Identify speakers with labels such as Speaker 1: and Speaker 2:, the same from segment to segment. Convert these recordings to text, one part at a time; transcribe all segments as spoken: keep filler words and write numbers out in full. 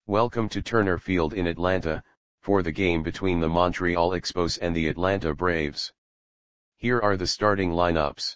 Speaker 1: Welcome to Turner Field in Atlanta, for the game between the Montreal Expos and the Atlanta Braves. Here are the starting lineups.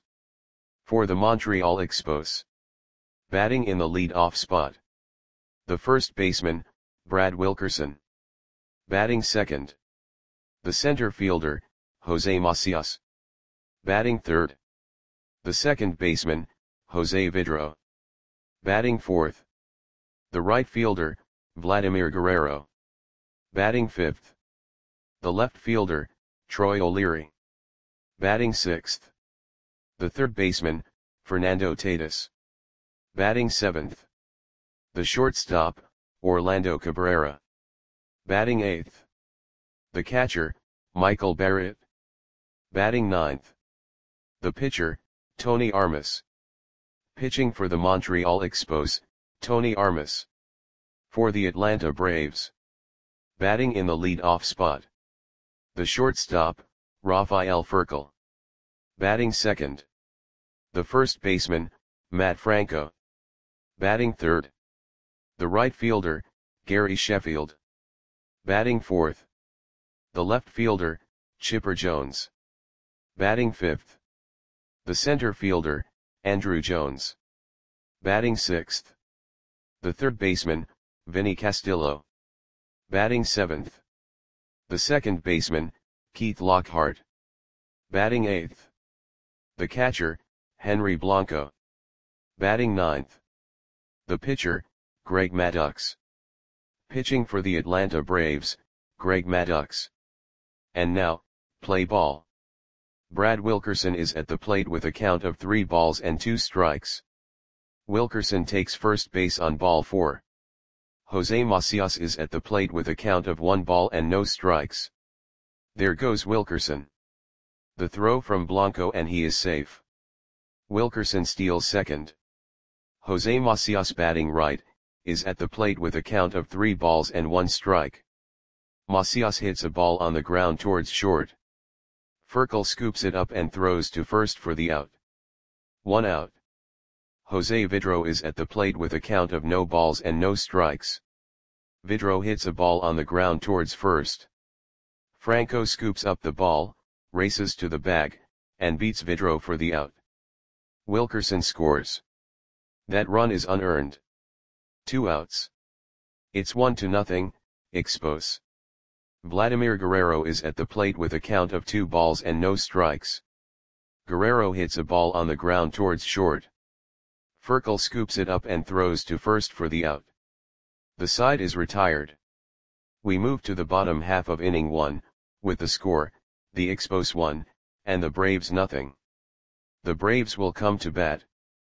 Speaker 1: For the Montreal Expos. Batting in the lead-off spot. The first baseman, Brad Wilkerson. Batting second. The center fielder, Jose Macias. Batting third. The second baseman, Jose Vidro. Batting fourth. The right fielder, Vladimir Guerrero. Batting fifth. The left fielder, Troy O'Leary. Batting sixth. The third baseman, Fernando Tatis. Batting seventh. The shortstop, Orlando Cabrera. Batting eighth. The catcher, Michael Barrett. Batting ninth. The pitcher, Tony Armas. Pitching for the Montreal Expos, Tony Armas. For the Atlanta Braves. Batting in the lead-off spot. The shortstop, Rafael Furcal. Batting second. The first baseman, Matt Franco. Batting third. The right fielder, Gary Sheffield. Batting fourth. The left fielder, Chipper Jones. Batting fifth. The center fielder, Andruw Jones. Batting sixth. The third baseman, Vinny Castillo. Batting seventh. The second baseman, Keith Lockhart. Batting eighth. The catcher, Henry Blanco. Batting ninth. The pitcher, Greg Maddux. Pitching for the Atlanta Braves, Greg Maddux. And now, play ball. Brad Wilkerson is at the plate with a count of three balls and two strikes. Wilkerson takes first base on ball four. Jose Macias is at the plate with a count of one ball and no strikes. There goes Wilkerson. The throw from Blanco and he is safe. Wilkerson steals second. Jose Macias, batting right, is at the plate with a count of three balls and one strike. Macias hits a ball on the ground towards short. Furcal scoops it up and throws to first for the out. One out. Jose Vidro is at the plate with a count of no balls and no strikes. Vidro hits a ball on the ground towards first. Franco scoops up the ball, races to the bag, and beats Vidro for the out. Wilkerson scores. That run is unearned. Two outs. It's one to nothing, Expos. Vladimir Guerrero is at the plate with a count of two balls and no strikes. Guerrero hits a ball on the ground towards short. Furcal scoops it up and throws to first for the out. The side is retired. We move to the bottom half of inning one, with the score, the Expos one, and the Braves nothing. The Braves will come to bat.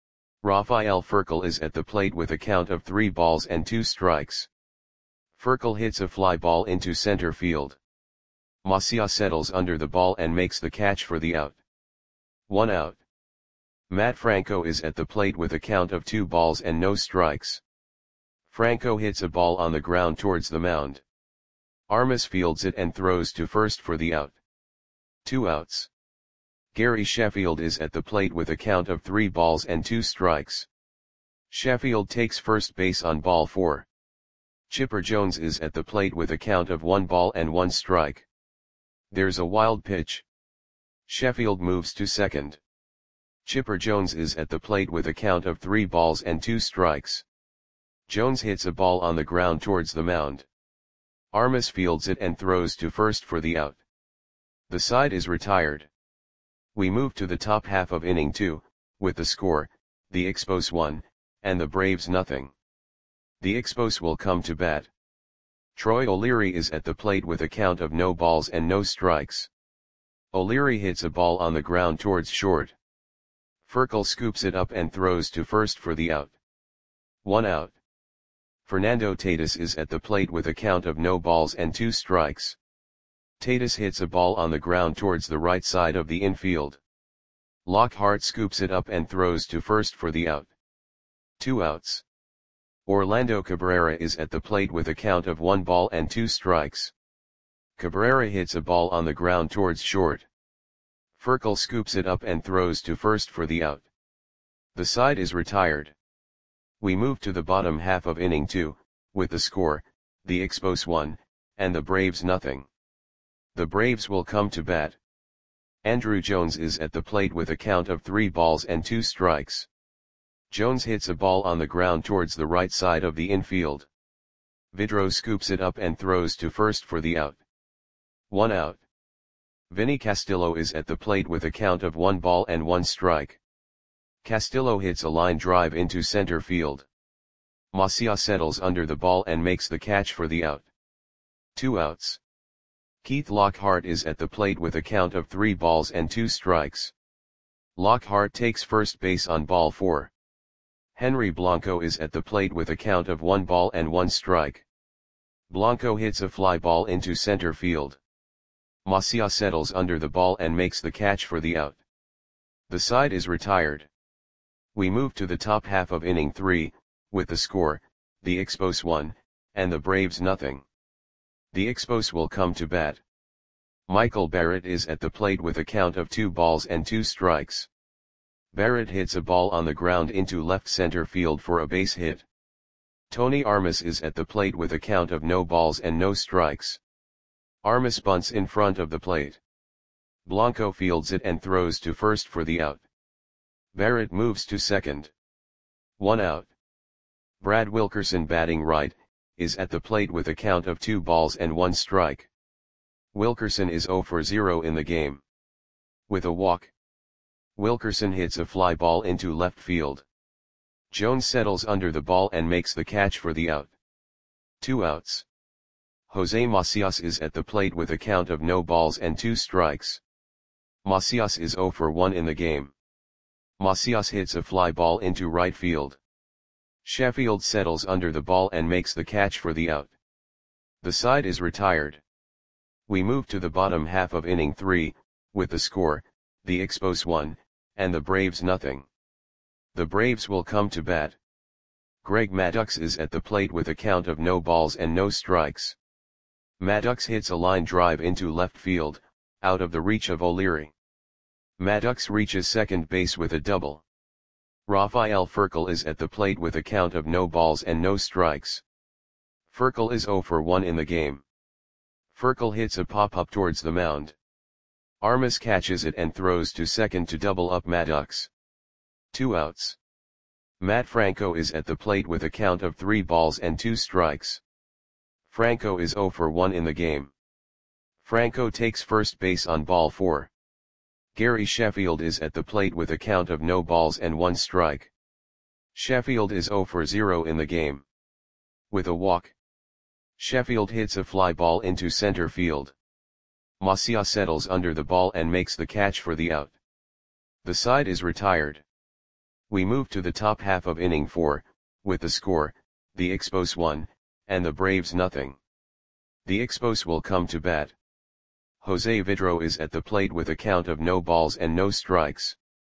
Speaker 1: Rafael Furcal is at the plate with a count of three balls and two strikes. Furcal hits a fly ball into center field. Macias settles under the ball and makes the catch for the out. One out. Matt Franco is at the plate with a count of two balls and no strikes. Franco hits a ball on the ground towards the mound. Armas fields it and throws to first for the out. Two outs. Gary Sheffield is at the plate with a count of three balls and two strikes. Sheffield takes first base on ball four. Chipper Jones is at the plate with a count of one ball and one strike. There's a wild pitch. Sheffield moves to second. Chipper Jones is at the plate with a count of three balls and two strikes. Jones hits a ball on the ground towards the mound. Armas fields it and throws to first for the out. The side is retired. We move to the top half of inning two, with the score, the Expos one, and the Braves nothing. The Expos will come to bat. Troy O'Leary is at the plate with a count of no balls and no strikes. O'Leary hits a ball on the ground towards short. Furcal scoops it up and throws to first for the out. One out. Fernando Tatis is at the plate with a count of no balls and two strikes. Tatis hits a ball on the ground towards the right side of the infield. Lockhart scoops it up and throws to first for the out. Two outs. Orlando Cabrera is at the plate with a count of one ball and two strikes. Cabrera hits a ball on the ground towards short. Furcal scoops it up and throws to first for the out. The side is retired. We move to the bottom half of inning two, with the score, the Expos one, and the Braves nothing. The Braves will come to bat. Andruw Jones is at the plate with a count of three balls and two strikes. Jones hits a ball on the ground towards the right side of the infield. Vidro scoops it up and throws to first for the out. One out. Vinny Castillo is at the plate with a count of one ball and one strike. Castillo hits a line drive into center field. Macias settles under the ball and makes the catch for the out. Two outs. Keith Lockhart is at the plate with a count of three balls and two strikes. Lockhart takes first base on ball four. Henry Blanco is at the plate with a count of one ball and one strike. Blanco hits a fly ball into center field. Macias settles under the ball and makes the catch for the out. The side is retired. We move to the top half of inning three, with the score, the Expos one, and the Braves nothing. The Expos will come to bat. Michael Barrett is at the plate with a count of two balls and two strikes. Barrett hits a ball on the ground into left center field for a base hit. Tony Armas is at the plate with a count of no balls and no strikes. Armas bunts in front of the plate. Blanco fields it and throws to first for the out. Barrett moves to second. One out. Brad Wilkerson, batting right, is at the plate with a count of two balls and one strike. Wilkerson is zero for zero in the game. With a walk, Wilkerson hits a fly ball into left field. Jones settles under the ball and makes the catch for the out. Two outs. Jose Macias is at the plate with a count of no balls and two strikes. Macias is zero for one in the game. Macias hits a fly ball into right field. Sheffield settles under the ball and makes the catch for the out. The side is retired. We move to the bottom half of inning three, with the score, the Expos one, and the Braves nothing. The Braves will come to bat. Greg Maddux is at the plate with a count of no balls and no strikes. Maddux hits a line drive into left field, out of the reach of O'Leary. Maddux reaches second base with a double. Rafael Furcal is at the plate with a count of no balls and no strikes. Furcal is zero for one in the game. Furcal hits a pop-up towards the mound. Armas catches it and throws to second to double up Maddux. Two outs. Matt Franco is at the plate with a count of three balls and two strikes. Franco is zero for one in the game. Franco takes first base on ball four. Gary Sheffield is at the plate with a count of no balls and one strike. Sheffield is zero for zero in the game. With a walk, Sheffield hits a fly ball into center field. Macias settles under the ball and makes the catch for the out. The side is retired. We move to the top half of inning four, with the score, the Expos one, and the Braves nothing. The Expos will come to bat. Jose Vidro is at the plate with a count of no balls and no strikes.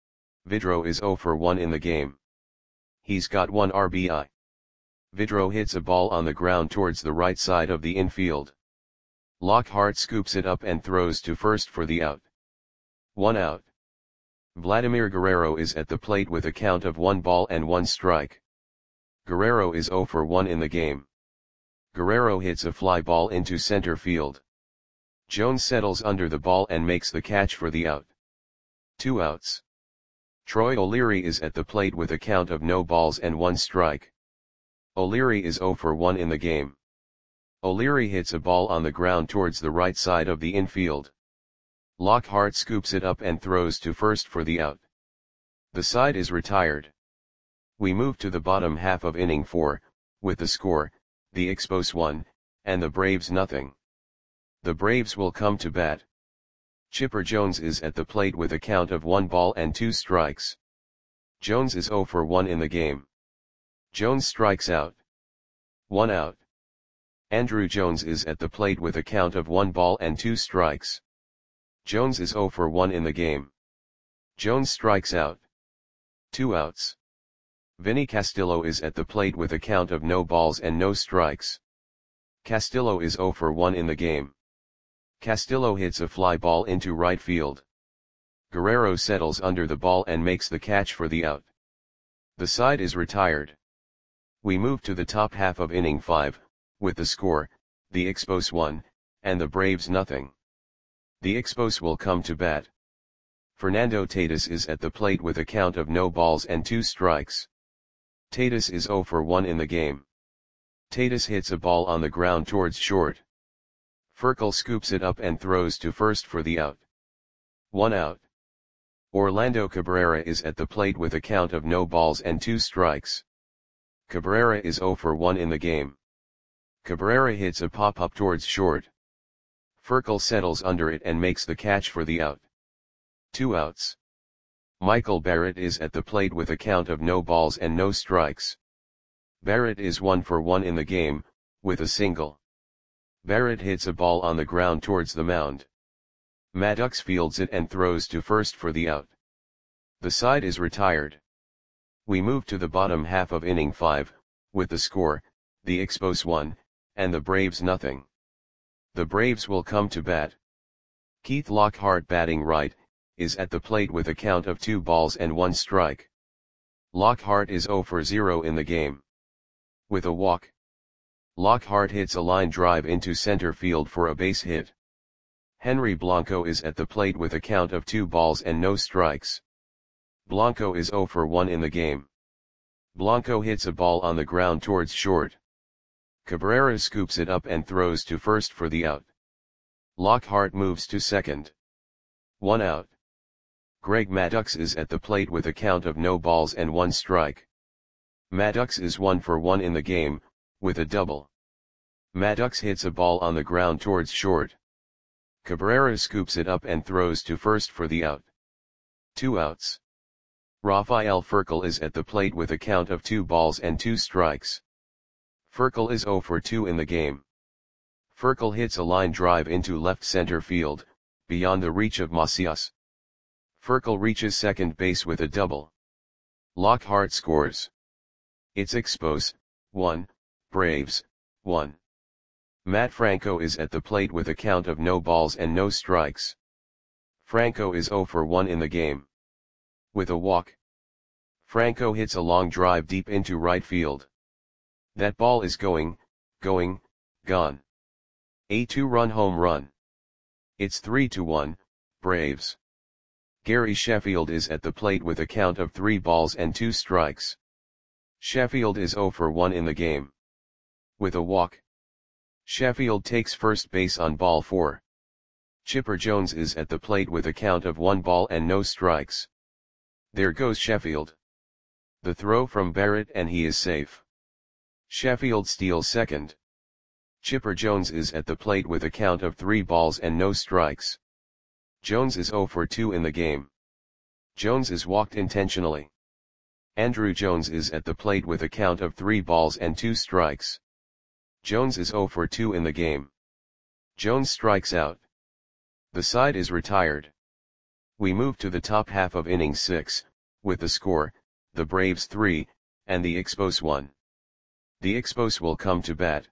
Speaker 1: Vidro is zero for one in the game. He's got one R B I. Vidro hits a ball on the ground towards the right side of the infield. Lockhart scoops it up and throws to first for the out. One out. Vladimir Guerrero is at the plate with a count of one ball and one strike. Guerrero is zero for one in the game. Guerrero hits a fly ball into center field. Jones settles under the ball and makes the catch for the out. Two outs. Troy O'Leary is at the plate with a count of no balls and one strike. O'Leary is zero for one in the game. O'Leary hits a ball on the ground towards the right side of the infield. Lockhart scoops it up and throws to first for the out. The side is retired. We move to the bottom half of inning four, with the score, the Expos one, and the Braves nothing. The Braves will come to bat. Chipper Jones is at the plate with a count of one ball and two strikes. Jones is zero for one in the game. Jones strikes out. One out. Andruw Jones is at the plate with a count of one ball and two strikes. Jones is zero for one in the game. Jones strikes out. Two outs. Vinny Castillo is at the plate with a count of no balls and no strikes. Castillo is zero for one in the game. Castillo hits a fly ball into right field. Guerrero settles under the ball and makes the catch for the out. The side is retired. We move to the top half of inning five, with the score, the Expos one, and the Braves nothing. The Expos will come to bat. Fernando Tatis is at the plate with a count of no balls and two strikes. Tatis is zero for one in the game. Tatis hits a ball on the ground towards short. Furcal scoops it up and throws to first for the out. One out. Orlando Cabrera is at the plate with a count of no balls and two strikes. Cabrera is zero for one in the game. Cabrera hits a pop-up towards short. Furcal settles under it and makes the catch for the out. Two outs. Michael Barrett is at the plate with a count of no balls and no strikes. Barrett is one for one in the game, with a single. Barrett hits a ball on the ground towards the mound. Maddox fields it and throws to first for the out. The side is retired. We move to the bottom half of inning five, with the score, the Expos one, and the Braves nothing. The Braves will come to bat. Keith Lockhart, batting right, is at the plate with a count of two balls and one strike. Lockhart is zero for zero in the game. With a walk, Lockhart hits a line drive into center field for a base hit. Henry Blanco is at the plate with a count of two balls and no strikes. Blanco is zero for one in the game. Blanco hits a ball on the ground towards short. Cabrera scoops it up and throws to first for the out. Lockhart moves to second. One out. Greg Maddux is at the plate with a count of no balls and one strike. Maddux is one for one in the game, with a double. Maddux hits a ball on the ground towards short. Cabrera scoops it up and throws to first for the out. Two outs. Rafael Furcal is at the plate with a count of two balls and two strikes. Furcal is zero for two in the game. Furcal hits a line drive into left center field, beyond the reach of Macias. Furcal reaches second base with a double. Lockhart scores. It's Expos, one, Braves, one. Matt Franco is at the plate with a count of no balls and no strikes. Franco is zero for one in the game. With a walk, Franco hits a long drive deep into right field. That ball is going, going, gone. A two-run home run. It's three to one, Braves. Gary Sheffield is at the plate with a count of three balls and two strikes. Sheffield is zero for one in the game. With a walk, Sheffield takes first base on ball four. Chipper Jones is at the plate with a count of one ball and no strikes. There goes Sheffield. The throw from Barrett and he is safe. Sheffield steals second. Chipper Jones is at the plate with a count of three balls and no strikes. Jones is zero for two in the game. Jones is walked intentionally. Andruw Jones is at the plate with a count of three balls and two strikes. Jones is zero for two in the game. Jones strikes out. The side is retired. We move to the top half of inning six, with the score, the Braves three, and the Expos one. The Expos will come to bat.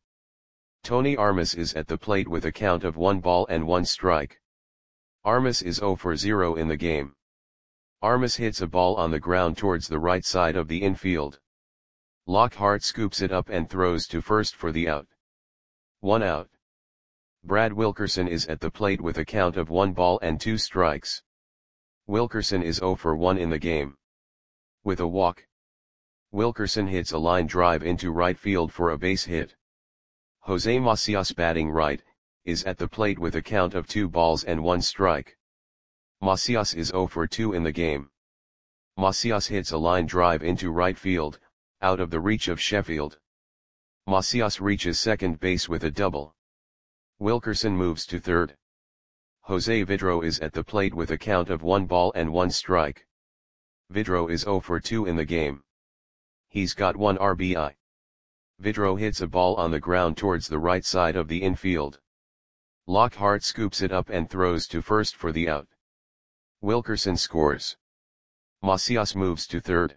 Speaker 1: Tony Armas is at the plate with a count of one ball and one strike. Armas is zero for zero in the game. Armas hits a ball on the ground towards the right side of the infield. Lockhart scoops it up and throws to first for the out. One out. Brad Wilkerson is at the plate with a count of one ball and two strikes. Wilkerson is zero for one in the game. With a walk, Wilkerson hits a line drive into right field for a base hit. Jose Macias, batting right, is at the plate with a count of two balls and one strike. Macias is zero for two in the game. Macias hits a line drive into right field, out of the reach of Sheffield. Macias reaches second base with a double. Wilkerson moves to third. Jose Vidro is at the plate with a count of one ball and one strike. Vidro is zero for two in the game. He's got one R B I. Vidro hits a ball on the ground towards the right side of the infield. Lockhart scoops it up and throws to first for the out. Wilkerson scores. Macias moves to third.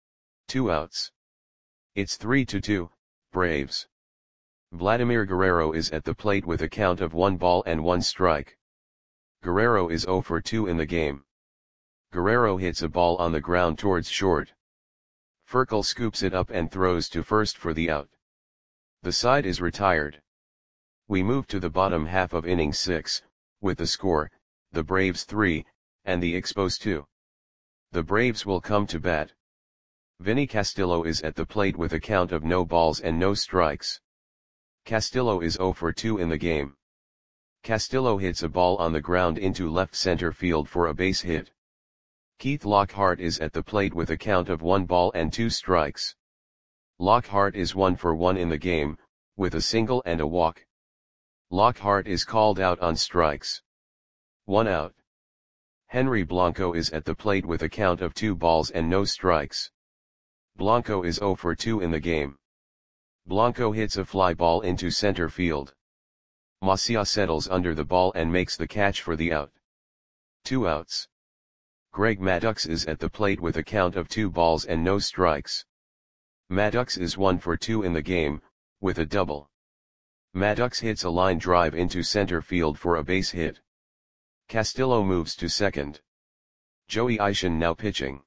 Speaker 1: Two outs. It's three to two, Braves. Vladimir Guerrero is at the plate with a count of one ball and one strike. Guerrero is zero for two in the game. Guerrero hits a ball on the ground towards short. Furkel scoops it up and throws to first for the out. The side is retired. We move to the bottom half of inning six, with the score, the Braves three, and the Expos two. The Braves will come to bat. Vinny Castillo is at the plate with a count of no balls and no strikes. Castillo is oh for two in the game. Castillo hits a ball on the ground into left center field for a base hit. Keith Lockhart is at the plate with a count of one ball and two strikes. Lockhart is one for one in the game, with a single and a walk. Lockhart is called out on strikes. One out. Henry Blanco is at the plate with a count of two balls and no strikes. Blanco is oh for two in the game. Blanco hits a fly ball into center field. Macias settles under the ball and makes the catch for the out. Two outs. Greg Maddux is at the plate with a count of two balls and no strikes. Maddux is one for two in the game, with a double. Maddux hits a line drive into center field for a base hit. Castillo moves to second. Joey Ishin now pitching.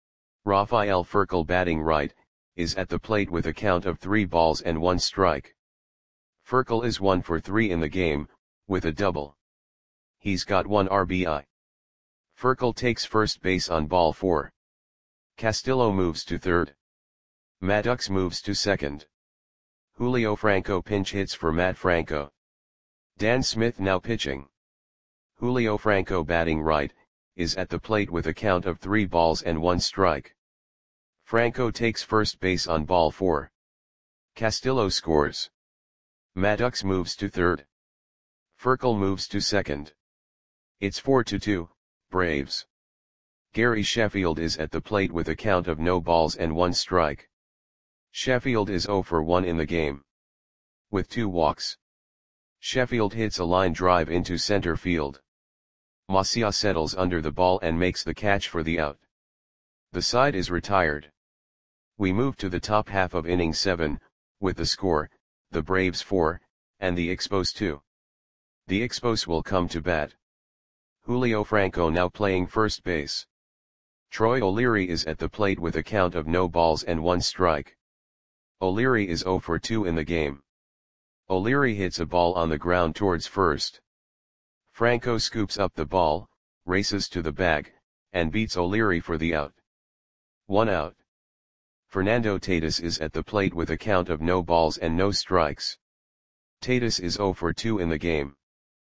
Speaker 1: Rafael Furkel batting right, is at the plate with a count of three balls and one strike. Furkel is one for three in the game, with a double. He's got one R B I. Furkel takes first base on ball four. Castillo moves to third. Maddux moves to second. Julio Franco pinch hits for Matt Franco. Dan Smith now pitching. Julio Franco batting right, is at the plate with a count of three balls and one strike. Franco takes first base on ball four. Castillo scores. Maddux moves to third. Furkel moves to second. It's four to two, Braves. Gary Sheffield is at the plate with a count of no balls and one strike. Sheffield is oh for one in the game. With two walks. Sheffield hits a line drive into center field. Macias settles under the ball and makes the catch for the out. The side is retired. We move to the top half of inning seven, with the score, the Braves four, and the Expos two. The Expos will come to bat. Julio Franco now playing first base. Troy O'Leary is at the plate with a count of no balls and one strike. O'Leary is oh for two in the game. O'Leary hits a ball on the ground towards first. Franco scoops up the ball, races to the bag, and beats O'Leary for the out. One out. Fernando Tatis is at the plate with a count of no balls and no strikes. Tatis is oh for two in the game.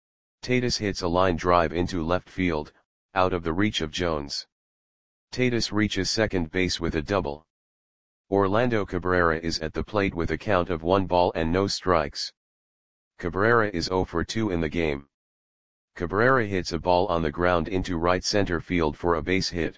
Speaker 1: Tatis hits a line drive into left field, out of the reach of Jones. Tatis reaches second base with a double. Orlando Cabrera is at the plate with a count of one ball and no strikes. Cabrera is oh for two in the game. Cabrera hits a ball on the ground into right center field for a base hit.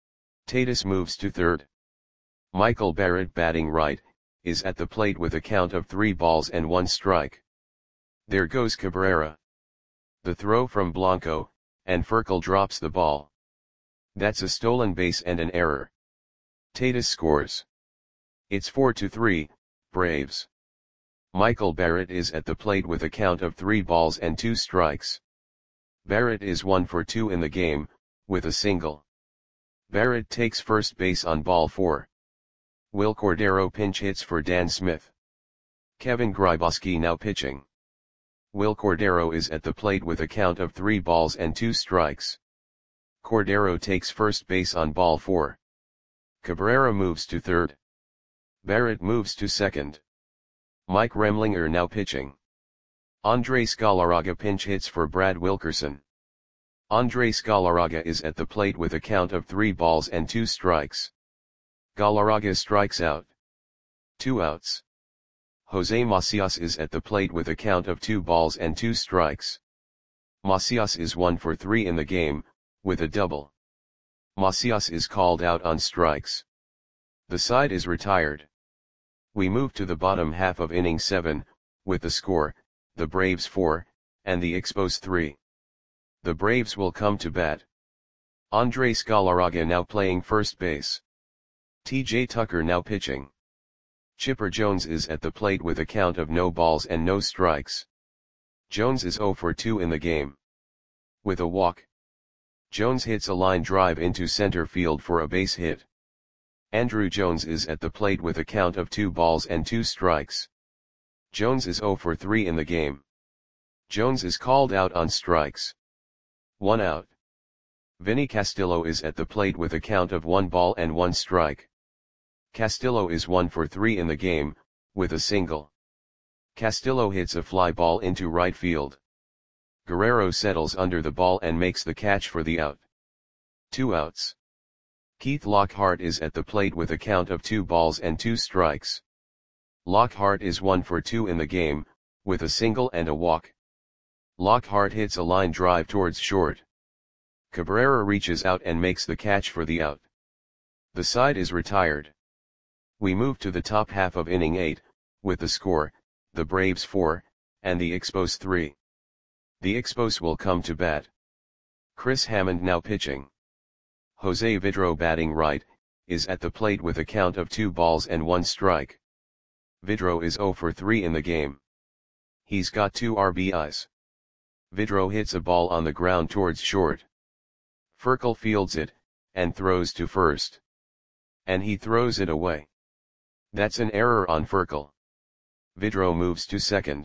Speaker 1: Tatis moves to third. Michael Barrett batting right, is at the plate with a count of three balls and one strike. There goes Cabrera. The throw from Blanco, and Furkel drops the ball. That's a stolen base and an error. Tatis scores. It's four to three, Braves. Michael Barrett is at the plate with a count of three balls and two strikes. Barrett is one for two in the game, with a single. Barrett takes first base on ball four. Will Cordero pinch hits for Dan Smith. Kevin Grybauski now pitching. Will Cordero is at the plate with a count of three balls and two strikes. Cordero takes first base on ball four. Cabrera moves to third. Barrett moves to second. Mike Remlinger now pitching. Andres Galarraga pinch hits for Brad Wilkerson. Andres Galarraga is at the plate with a count of three balls and two strikes. Galarraga strikes out. Two outs. Jose Macias is at the plate with a count of two balls and two strikes. Macias is one for three in the game, with a double. Macias is called out on strikes. The side is retired. We move to the bottom half of inning seven, with the score, the Braves four, and the Expos three. The Braves will come to bat. Andres Galarraga now playing first base. T J Tucker now pitching. Chipper Jones is at the plate with a count of no balls and no strikes. Jones is oh for two in the game. With a walk. Jones hits a line drive into center field for a base hit. Andrew Jones is at the plate with a count of two balls and two strikes. Jones is zero for three in the game. Jones is called out on strikes. One out. Vinny Castillo is at the plate with a count of one ball and one strike. Castillo is one for three in the game, with a single. Castillo hits a fly ball into right field. Guerrero settles under the ball and makes the catch for the out. Two outs. Keith Lockhart is at the plate with a count of two balls and two strikes. Lockhart is one for two in the game, with a single and a walk. Lockhart hits a line drive towards short. Cabrera reaches out and makes the catch for the out. The side is retired. We move to the top half of inning eight, with the score, the Braves four, and the Expos three. The Expos will come to bat. Chris Hammond now pitching. Jose Vidro batting right, is at the plate with a count of two balls and one strike. Vidro is zero for three in the game. He's got two R B Is. Vidro hits a ball on the ground towards short. Furcal fields it, and throws to first. And he throws it away. That's an error on Furcal. Vidro moves to second.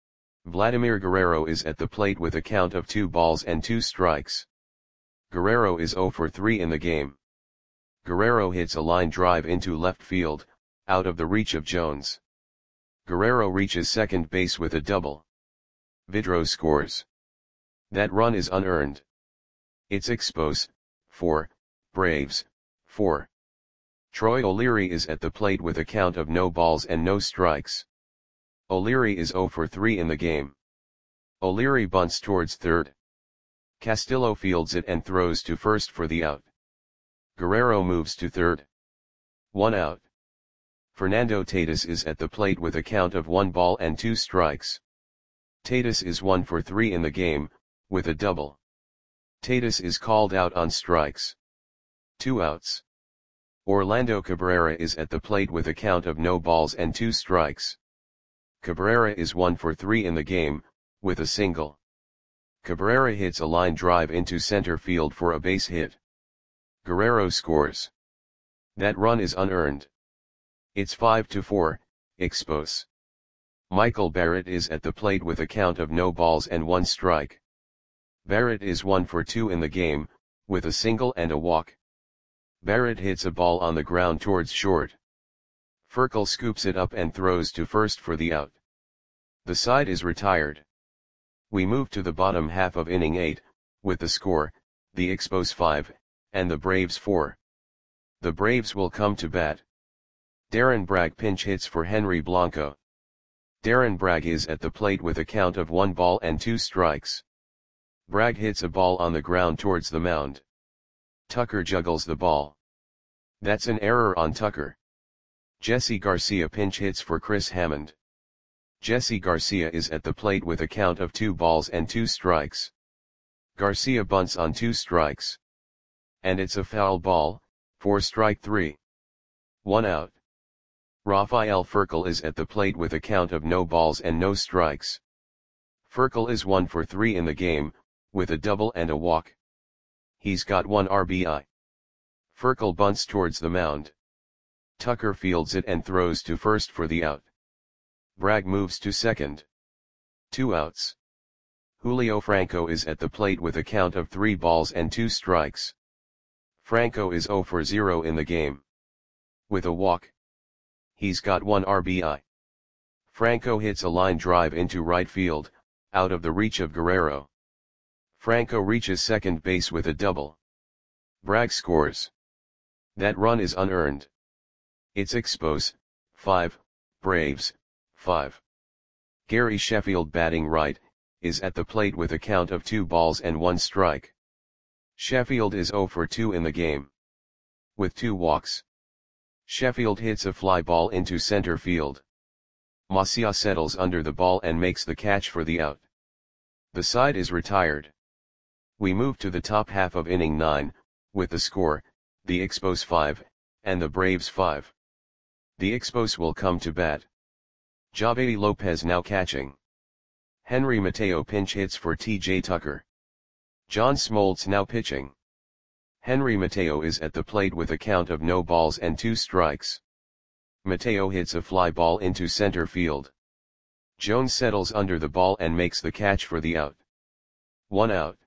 Speaker 1: Vladimir Guerrero is at the plate with a count of two balls and two strikes. Guerrero is zero for three in the game. Guerrero hits a line drive into left field, out of the reach of Jones. Guerrero reaches second base with a double. Vidro scores. That run is unearned. It's Expos, four, Braves, four. Troy O'Leary is at the plate with a count of no balls and no strikes. O'Leary is zero for three in the game. O'Leary bunts towards third. Castillo fields it and throws to first for the out. Guerrero moves to third. One out. Fernando Tatis is at the plate with a count of one ball and two strikes. Tatis is one for three in the game, with a double. Tatis is called out on strikes. Two outs. Orlando Cabrera is at the plate with a count of no balls and two strikes. Cabrera is one for three in the game, with a single. Cabrera hits a line drive into center field for a base hit. Guerrero scores. That run is unearned. It's five to four, Expos. Michael Barrett is at the plate with a count of no balls and one strike. Barrett is one for two in the game, with a single and a walk. Barrett hits a ball on the ground towards short. Furcal scoops it up and throws to first for the out. The side is retired. We move to the bottom half of inning eight, with the score, the Expos five, and the Braves four. The Braves will come to bat. Darren Bragg pinch hits for Henry Blanco. Darren Bragg is at the plate with a count of one ball and two strikes. Bragg hits a ball on the ground towards the mound. Tucker juggles the ball. That's an error on Tucker. Jesse Garcia pinch hits for Chris Hammond. Jesse Garcia is at the plate with a count of two balls and two strikes. Garcia bunts on two strikes. And it's a foul ball, for strike three. One out. Rafael Furcal is at the plate with a count of no balls and no strikes. Furcal is one for three in the game, with a double and a walk. He's got one R B I. Furcal bunts towards the mound. Tucker fields it and throws to first for the out. Bragg moves to second. Two outs. Julio Franco is at the plate with a count of three balls and two strikes. Franco is zero for zero in the game. With a walk. He's got one R B I. Franco hits a line drive into right field, out of the reach of Guerrero. Franco reaches second base with a double. Bragg scores. That run is unearned. It's Expos, five, Braves, five. Gary Sheffield batting right, is at the plate with a count of two balls and one strike. Sheffield is zero for two in the game. With two walks. Sheffield hits a fly ball into center field. Macia settles under the ball and makes the catch for the out. The side is retired. We move to the top half of inning nine, with the score, the Expos five, and the Braves five. The Expos will come to bat. Javy Lopez now catching. Henry Mateo pinch hits for T J Tucker. John Smoltz now pitching. Henry Mateo is at the plate with a count of no balls and two strikes. Mateo hits a fly ball into center field. Jones settles under the ball and makes the catch for the out. One out.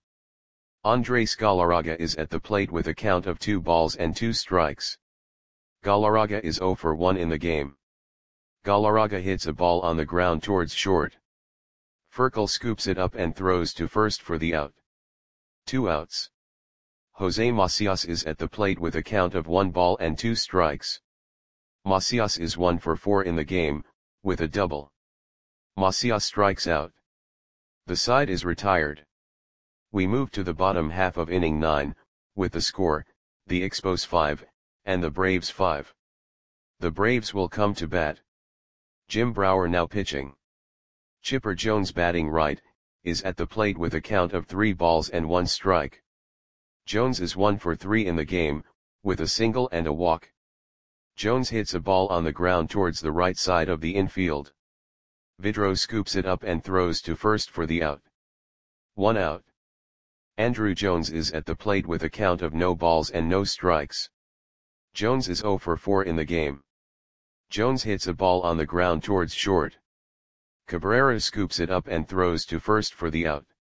Speaker 1: Andres Galarraga is at the plate with a count of two balls and two strikes. Galarraga is zero for one in the game. Galarraga hits a ball on the ground towards short. Furcal scoops it up and throws to first for the out. Two outs. Jose Macias is at the plate with a count of one ball and two strikes. Macias is one for four in the game, with a double. Macias strikes out. The side is retired. We move to the bottom half of inning nine, with the score, the Expos five, and the Braves five. The Braves will come to bat. Jim Brower now pitching. Chipper Jones batting right, is at the plate with a count of three balls and one strike. Jones is one for three in the game, with a single and a walk. Jones hits a ball on the ground towards the right side of the infield. Vidro scoops it up and throws to first for the out. One out. Andruw Jones is at the plate with a count of no balls and no strikes. Jones is zero for four in the game. Jones hits a ball on the ground towards short. Cabrera scoops it up and throws to first for the out.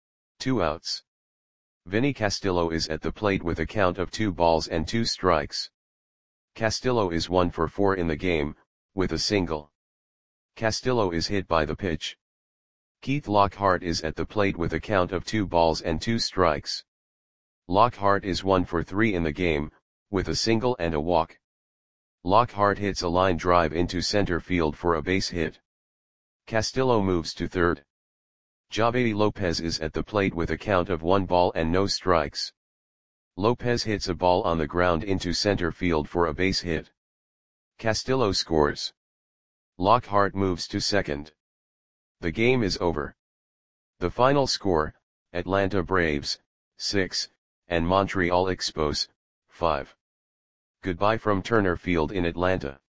Speaker 1: Two outs. Vinny Castillo is at the plate with a count of two balls and two strikes. Castillo is one for four in the game, with a single. Castillo is hit by the pitch. Keith Lockhart is at the plate with a count of two balls and two strikes. Lockhart is one for three in the game, with a single and a walk. Lockhart hits a line drive into center field for a base hit. Castillo moves to third. Javier Lopez is at the plate with a count of one ball and no strikes. Lopez hits a ball on the ground into center field for a base hit. Castillo scores. Lockhart moves to second. The game is over. The final score, Atlanta Braves, six, and Montreal Expos, five. Goodbye from Turner Field in Atlanta.